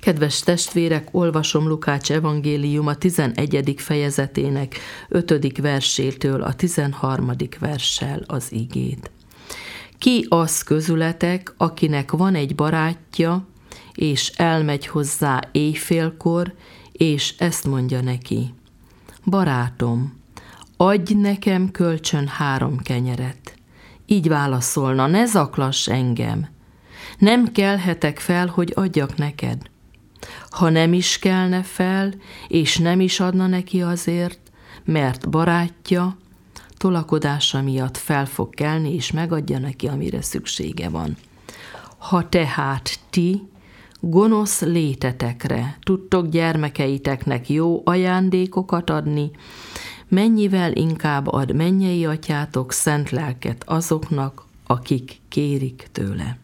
Kedves testvérek, olvasom Lukács evangéliuma 11. fejezetének 5. versétől a 13. verssel az igét. Ki az közületek, akinek van egy barátja, és elmegy hozzá éjfélkor, és ezt mondja neki: Barátom, adj nekem kölcsön 3 kenyeret. Így válaszolna: ne zaklass engem. Nem kelhetek fel, hogy adjak neked. Ha nem is kelne fel, és nem is adna neki azért, mert barátja, tolakodása miatt fel fog kelni, és megadja neki, amire szüksége van. Ha tehát ti, gonosz létetekre tudtok gyermekeiteknek jó ajándékokat adni, mennyivel inkább ad mennyei atyátok szent lelket azoknak, akik kérik tőle.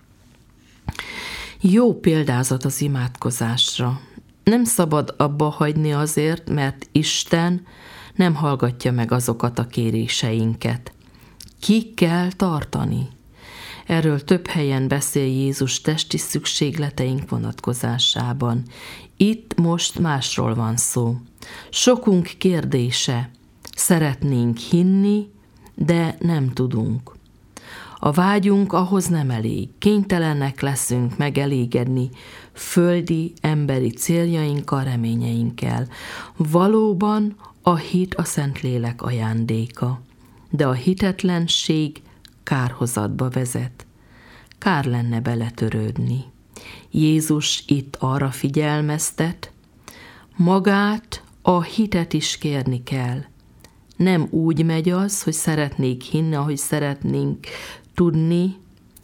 Jó példázat az imádkozásra. Nem szabad abba hagyni azért, mert Isten nem hallgatja meg azokat a kéréseinket. Ki kell tartani. Erről több helyen beszél Jézus testi szükségleteink vonatkozásában. Itt most másról van szó. Sokunk kérdése: szeretnénk hinni, de nem tudunk. A vágyunk ahhoz nem elég, kénytelenek leszünk megelégedni földi, emberi céljainkkal, reményeinkkel. Valóban a hit a Szentlélek ajándéka, de a hitetlenség kárhozatba vezet. Kár lenne beletörődni. Jézus itt arra figyelmeztet, magát, a hitet is kérni kell. Nem úgy megy az, hogy szeretnék hinni, ahogy szeretnénk tudni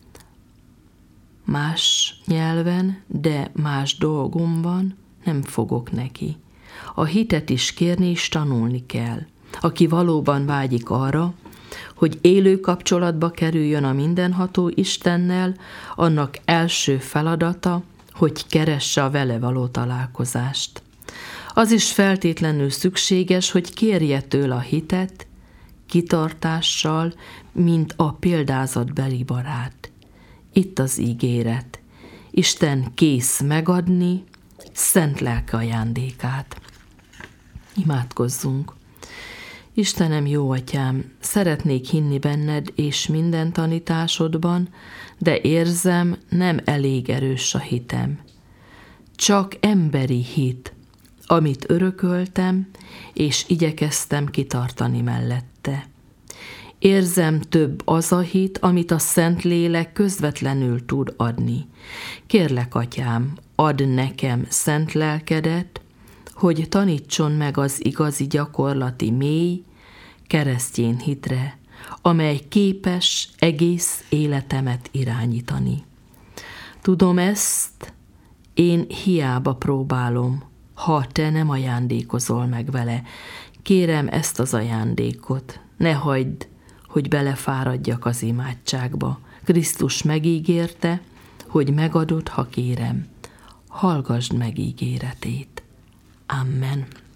más nyelven, de más dolgom van, nem fogok neki. A hitet is kérni és tanulni kell. Aki valóban vágyik arra, hogy élő kapcsolatba kerüljön a mindenható Istennel, annak első feladata, hogy keresse a vele való találkozást. Az is feltétlenül szükséges, hogy kérje tőle a hitet, kitartással, mint a példázatbeli barát. Itt az ígéret. Isten kész megadni szent lelke ajándékát. Imádkozzunk. Istenem, jó atyám, szeretnék hinni benned és minden tanításodban, de érzem, nem elég erős a hitem. Csak emberi hit, amit örököltem, és igyekeztem kitartani mellette. Érzem, több az a hit, amit a Szentlélek közvetlenül tud adni. Kérlek, atyám, add nekem szent lelkedet, hogy tanítson meg az igazi gyakorlati mély, keresztény hitre, amely képes egész életemet irányítani. Tudom ezt, én hiába próbálom, ha te nem ajándékozol meg vele. Kérem ezt az ajándékot, ne hagyd, hogy belefáradjak az imádságba. Krisztus megígérte, hogy megadod, ha kérem. Hallgasd meg ígéretét. Amen.